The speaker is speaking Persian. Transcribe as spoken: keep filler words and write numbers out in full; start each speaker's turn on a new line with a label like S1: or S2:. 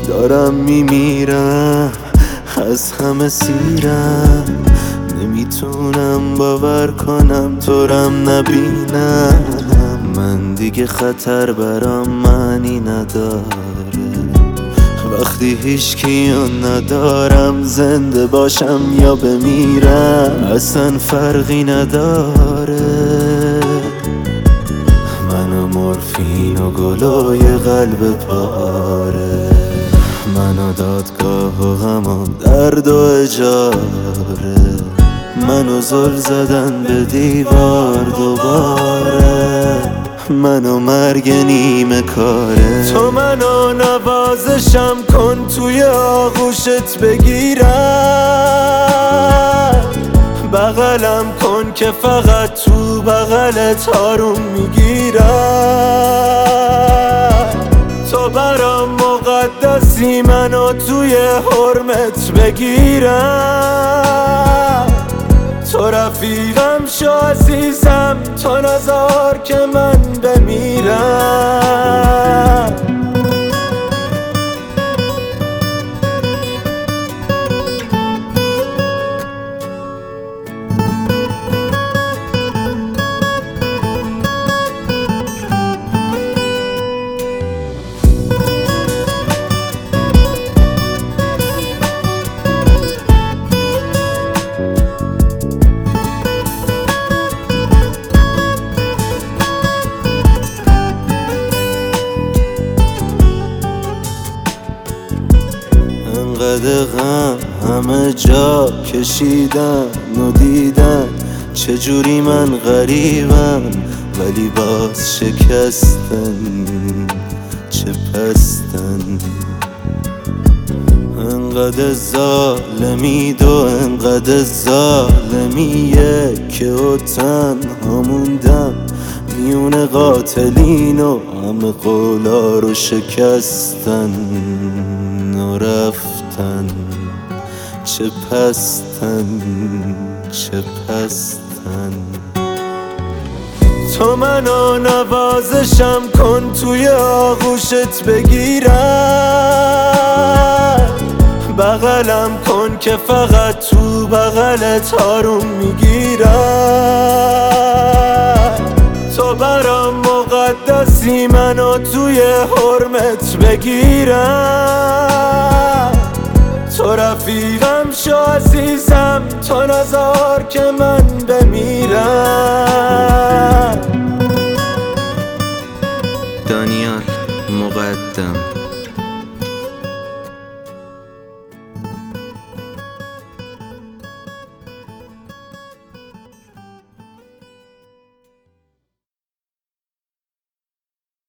S1: دارم میمیرم، از همه سیرم، نمیتونم باور کنم تورم نبینم. من دیگه خطر برام معنی نداره وقتی هیچ کیو ندارم، زنده باشم یا بمیرم اصلا فرقی نداره. من و مورفین و گلوی قلب پاره، من و دادگاه و همون درد و اجاره، من و زل زدن به دیوار دوباره، من و مرگ نیمه کاره. تو منو نوازشم کن توی آغوشت بگیرم، بغلم کن که فقط تو بغلت آروم میگیرم. تو برام مقدسی منو توی حرمت بگیرم، تو رفیقم شو عزیزم، تو نذار که من بمیرم. انقدر غم همه جا کشیدن و دیدن، چجوری من غریبم ولی باز شکستن چه پستن. انقدر ظالمید و انقدر ظالمیه که او تنها موندم میون قاتلین و همه قولا رو شکستن و رفتن چه پستن چه پستن. تو منو نوازشم کن توی آغوشت بگیرم، بغلم کن که فقط تو بغلت آروم میگیرم. تو برام مقدسی منو توی حرمت بگیرم، تو رفیقم شو عزیزم، تو نذار که من بمیرم.
S2: دانیال مقدم